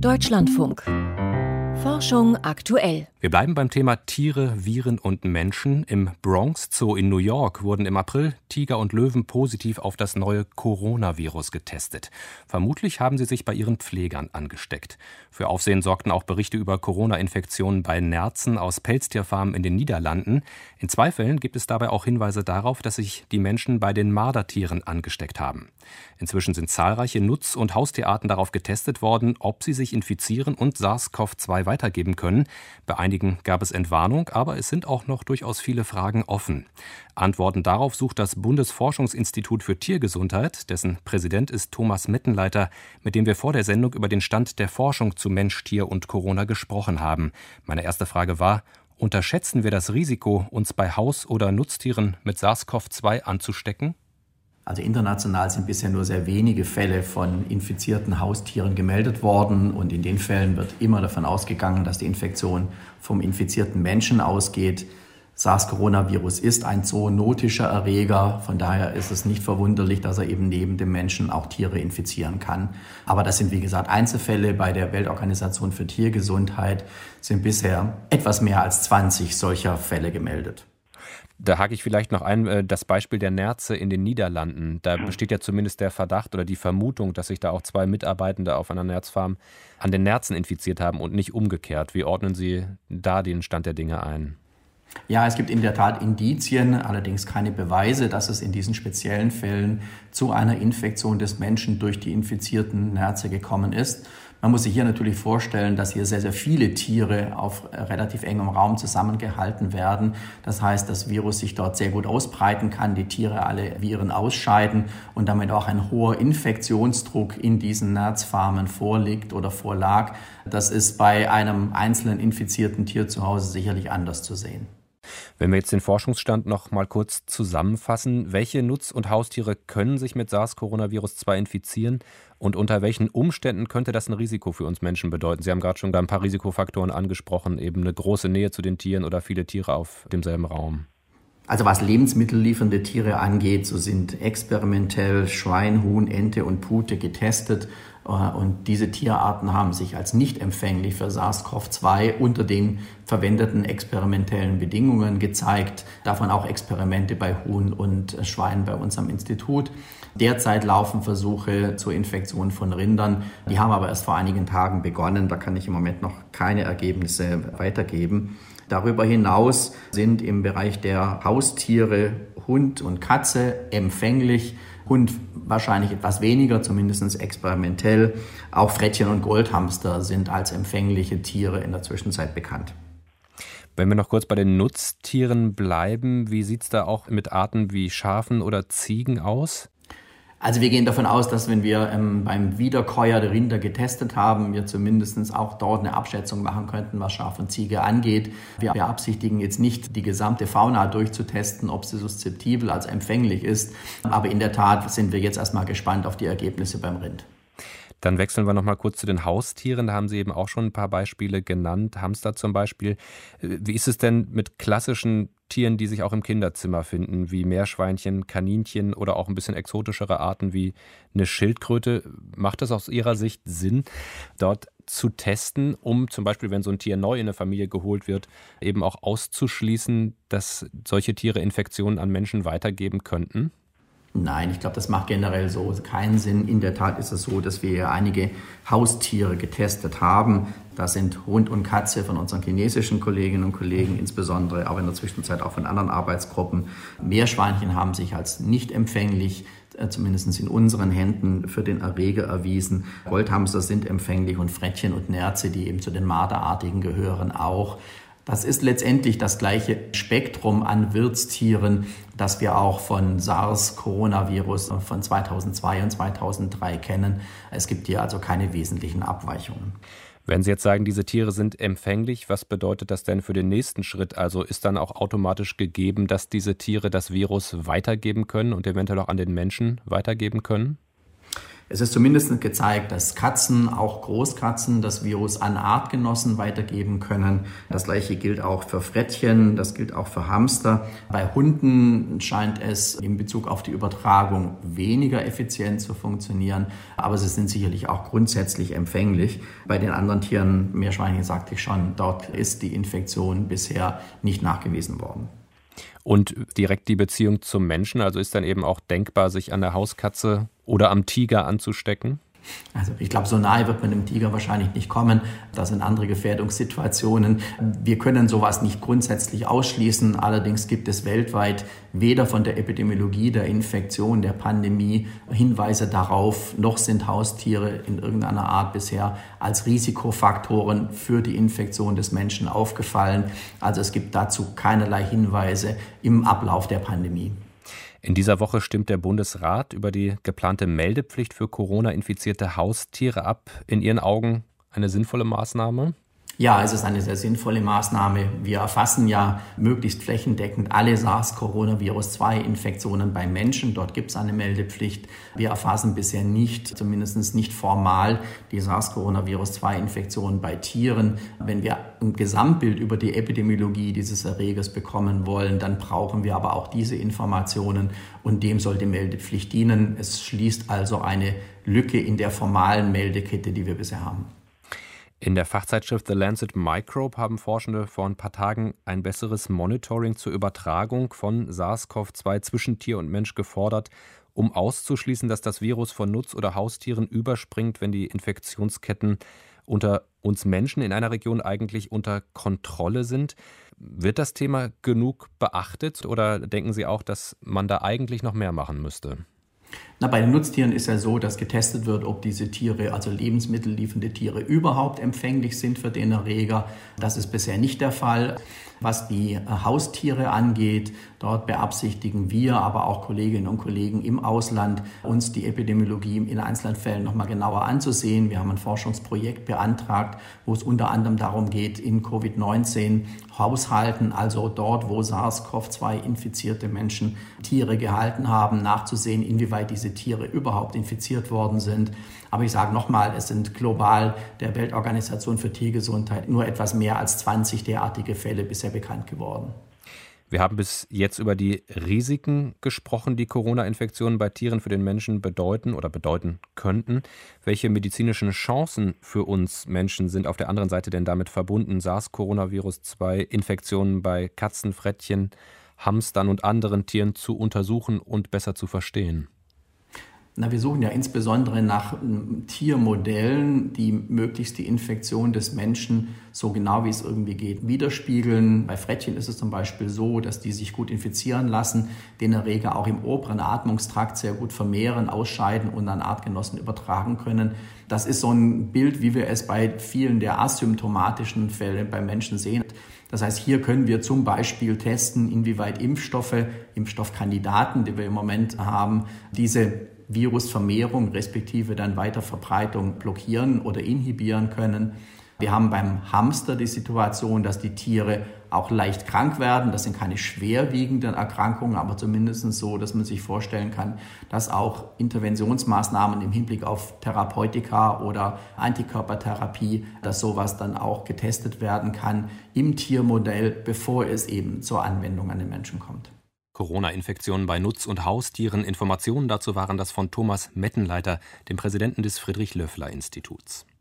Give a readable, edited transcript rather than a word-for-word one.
Deutschlandfunk. Forschung aktuell. Wir bleiben beim Thema Tiere, Viren und Menschen. Im Bronx Zoo in New York wurden im April Tiger und Löwen positiv auf das neue Coronavirus getestet. Vermutlich haben sie sich bei ihren Pflegern angesteckt. Für Aufsehen sorgten auch Berichte über Corona-Infektionen bei Nerzen aus Pelztierfarmen in den Niederlanden. In 2 Fällen gibt es dabei auch Hinweise darauf, dass sich die Menschen bei den Mardertieren angesteckt haben. Inzwischen sind zahlreiche Nutz- und Haustierarten darauf getestet worden, ob sie sich infizieren und SARS-CoV-2 weitergeben können. Bei einigen gab es Entwarnung, aber es sind auch noch durchaus viele Fragen offen. Antworten darauf sucht das Bundesforschungsinstitut für Tiergesundheit, dessen Präsident ist Thomas Mettenleiter, mit dem wir vor der Sendung über den Stand der Forschung zu Mensch, Tier und Corona gesprochen haben. Meine erste Frage war: Unterschätzen wir das Risiko, uns bei Haus- oder Nutztieren mit SARS-CoV-2 anzustecken? Also international sind bisher nur sehr wenige Fälle von infizierten Haustieren gemeldet worden. Und in den Fällen wird immer davon ausgegangen, dass die Infektion vom infizierten Menschen ausgeht. SARS-Coronavirus ist ein zoonotischer Erreger. Von daher ist es nicht verwunderlich, dass er eben neben dem Menschen auch Tiere infizieren kann. Aber das sind, wie gesagt, Einzelfälle. Bei der Weltorganisation für Tiergesundheit sind bisher etwas mehr als 20 solcher Fälle gemeldet. Da hake ich vielleicht noch ein, das Beispiel der Nerze in den Niederlanden. Da besteht ja zumindest der Verdacht oder die Vermutung, dass sich da auch 2 Mitarbeitende auf einer Nerzfarm an den Nerzen infiziert haben und nicht umgekehrt. Wie ordnen Sie da den Stand der Dinge ein? Ja, es gibt in der Tat Indizien, allerdings keine Beweise, dass es in diesen speziellen Fällen zu einer Infektion des Menschen durch die infizierten Nerze gekommen ist. Man muss sich hier natürlich vorstellen, dass hier sehr, sehr viele Tiere auf relativ engem Raum zusammengehalten werden. Das heißt, das Virus sich dort sehr gut ausbreiten kann, die Tiere alle Viren ausscheiden und damit auch ein hoher Infektionsdruck in diesen Nerzfarmen vorliegt oder vorlag. Das ist bei einem einzelnen infizierten Tier zu Hause sicherlich anders zu sehen. Wenn wir jetzt den Forschungsstand noch mal kurz zusammenfassen, welche Nutz- und Haustiere können sich mit SARS-Coronavirus-2 infizieren und unter welchen Umständen könnte das ein Risiko für uns Menschen bedeuten? Sie haben gerade schon da ein paar Risikofaktoren angesprochen, eben eine große Nähe zu den Tieren oder viele Tiere auf demselben Raum. Also was lebensmittelliefernde Tiere angeht, so sind experimentell Schwein, Huhn, Ente und Pute getestet. Und diese Tierarten haben sich als nicht empfänglich für SARS-CoV-2 unter den verwendeten experimentellen Bedingungen gezeigt. Davon auch Experimente bei Huhn und Schweinen bei uns am Institut. Derzeit laufen Versuche zur Infektion von Rindern. Die haben aber erst vor einigen Tagen begonnen. Da kann ich im Moment noch keine Ergebnisse weitergeben. Darüber hinaus sind im Bereich der Haustiere Hund und Katze empfänglich. Hund wahrscheinlich etwas weniger, zumindest experimentell. Auch Frettchen und Goldhamster sind als empfängliche Tiere in der Zwischenzeit bekannt. Wenn wir noch kurz bei den Nutztieren bleiben, wie sieht es da auch mit Arten wie Schafen oder Ziegen aus? Also wir gehen davon aus, dass wenn wir beim Wiederkäuer der Rinder getestet haben, wir zumindest auch dort eine Abschätzung machen könnten, was Schaf und Ziege angeht. Wir beabsichtigen jetzt nicht, die gesamte Fauna durchzutesten, ob sie suszeptibel als empfänglich ist. Aber in der Tat sind wir jetzt erstmal gespannt auf die Ergebnisse beim Rind. Dann wechseln wir noch mal kurz zu den Haustieren. Da haben Sie eben auch schon ein paar Beispiele genannt. Hamster zum Beispiel. Wie ist es denn mit klassischen Tieren, die sich auch im Kinderzimmer finden, wie Meerschweinchen, Kaninchen oder auch ein bisschen exotischere Arten wie eine Schildkröte? Macht es aus Ihrer Sicht Sinn, dort zu testen, um zum Beispiel, wenn so ein Tier neu in eine Familie geholt wird, eben auch auszuschließen, dass solche Tiere Infektionen an Menschen weitergeben könnten? Nein, ich glaube, das macht generell so keinen Sinn. In der Tat ist es so, dass wir einige Haustiere getestet haben. Das sind Hund und Katze von unseren chinesischen Kolleginnen und Kollegen, insbesondere aber in der Zwischenzeit auch von anderen Arbeitsgruppen. Meerschweinchen haben sich als nicht empfänglich, zumindest in unseren Händen, für den Erreger erwiesen. Goldhamster sind empfänglich und Frettchen und Nerze, die eben zu den Marderartigen gehören, auch. Das ist letztendlich das gleiche Spektrum an Wirtstieren, das wir auch von SARS-Coronavirus von 2002 und 2003 kennen. Es gibt hier also keine wesentlichen Abweichungen. Wenn Sie jetzt sagen, diese Tiere sind empfänglich, was bedeutet das denn für den nächsten Schritt? Also ist dann auch automatisch gegeben, dass diese Tiere das Virus weitergeben können und eventuell auch an den Menschen weitergeben können? Es ist zumindest gezeigt, dass Katzen, auch Großkatzen, das Virus an Artgenossen weitergeben können. Das Gleiche gilt auch für Frettchen, das gilt auch für Hamster. Bei Hunden scheint es in Bezug auf die Übertragung weniger effizient zu funktionieren, aber sie sind sicherlich auch grundsätzlich empfänglich. Bei den anderen Tieren, Meerschweinchen sagte ich schon, dort ist die Infektion bisher nicht nachgewiesen worden. Und direkt die Beziehung zum Menschen, also ist dann eben auch denkbar, sich an der Hauskatze oder am Tiger anzustecken? Also ich glaube, so nahe wird man dem Tiger wahrscheinlich nicht kommen. Das sind andere Gefährdungssituationen. Wir können sowas nicht grundsätzlich ausschließen. Allerdings gibt es weltweit weder von der Epidemiologie der Infektion, der Pandemie Hinweise darauf, noch sind Haustiere in irgendeiner Art bisher als Risikofaktoren für die Infektion des Menschen aufgefallen. Also es gibt dazu keinerlei Hinweise im Ablauf der Pandemie. In dieser Woche stimmt der Bundesrat über die geplante Meldepflicht für Corona-infizierte Haustiere ab. In Ihren Augen eine sinnvolle Maßnahme? Ja, es ist eine sehr sinnvolle Maßnahme. Wir erfassen ja möglichst flächendeckend alle SARS-CoV-2-Infektionen bei Menschen. Dort gibt es eine Meldepflicht. Wir erfassen bisher nicht, zumindest nicht formal, die SARS-CoV-2-Infektionen bei Tieren. Wenn wir ein Gesamtbild über die Epidemiologie dieses Erregers bekommen wollen, dann brauchen wir aber auch diese Informationen und dem soll die Meldepflicht dienen. Es schließt also eine Lücke in der formalen Meldekette, die wir bisher haben. In der Fachzeitschrift The Lancet Microbe haben Forschende vor ein paar Tagen ein besseres Monitoring zur Übertragung von SARS-CoV-2 zwischen Tier und Mensch gefordert, um auszuschließen, dass das Virus von Nutz- oder Haustieren überspringt, wenn die Infektionsketten unter uns Menschen in einer Region eigentlich unter Kontrolle sind. Wird das Thema genug beachtet oder denken Sie auch, dass man da eigentlich noch mehr machen müsste? Bei den Nutztieren ist ja so, dass getestet wird, ob diese Tiere, also lebensmittelliefernde Tiere, überhaupt empfänglich sind für den Erreger. Das ist bisher nicht der Fall. Was die Haustiere angeht, dort beabsichtigen wir, aber auch Kolleginnen und Kollegen im Ausland, uns die Epidemiologie in einzelnen Fällen nochmal genauer anzusehen. Wir haben ein Forschungsprojekt beantragt, wo es unter anderem darum geht, in Covid-19 Haushalten, also dort, wo SARS-CoV-2 infizierte Menschen Tiere gehalten haben, nachzusehen, inwieweit diese Tiere überhaupt infiziert worden sind. Aber ich sage nochmal, es sind global der Weltorganisation für Tiergesundheit nur etwas mehr als 20 derartige Fälle bisher bekannt geworden. Wir haben bis jetzt über die Risiken gesprochen, die Corona-Infektionen bei Tieren für den Menschen bedeuten oder bedeuten könnten. Welche medizinischen Chancen für uns Menschen sind auf der anderen Seite denn damit verbunden, SARS-CoV-2-Infektionen bei Katzen, Frettchen, Hamstern und anderen Tieren zu untersuchen und besser zu verstehen? Wir suchen ja insbesondere nach Tiermodellen, die möglichst die Infektion des Menschen so genau wie es irgendwie geht widerspiegeln. Bei Frettchen ist es zum Beispiel so, dass die sich gut infizieren lassen, den Erreger auch im oberen Atmungstrakt sehr gut vermehren, ausscheiden und an Artgenossen übertragen können. Das ist so ein Bild, wie wir es bei vielen der asymptomatischen Fälle beim Menschen sehen. Das heißt, hier können wir zum Beispiel testen, inwieweit Impfstoffkandidaten, die wir im Moment haben, diese Virusvermehrung respektive dann Weiterverbreitung blockieren oder inhibieren können. Wir haben beim Hamster die Situation, dass die Tiere auch leicht krank werden. Das sind keine schwerwiegenden Erkrankungen, aber zumindest so, dass man sich vorstellen kann, dass auch Interventionsmaßnahmen im Hinblick auf Therapeutika oder Antikörpertherapie, dass sowas dann auch getestet werden kann im Tiermodell, bevor es eben zur Anwendung an den Menschen kommt. Corona-Infektionen bei Nutz- und Haustieren. Informationen dazu waren das von Thomas Mettenleiter, dem Präsidenten des Friedrich-Loeffler-Instituts.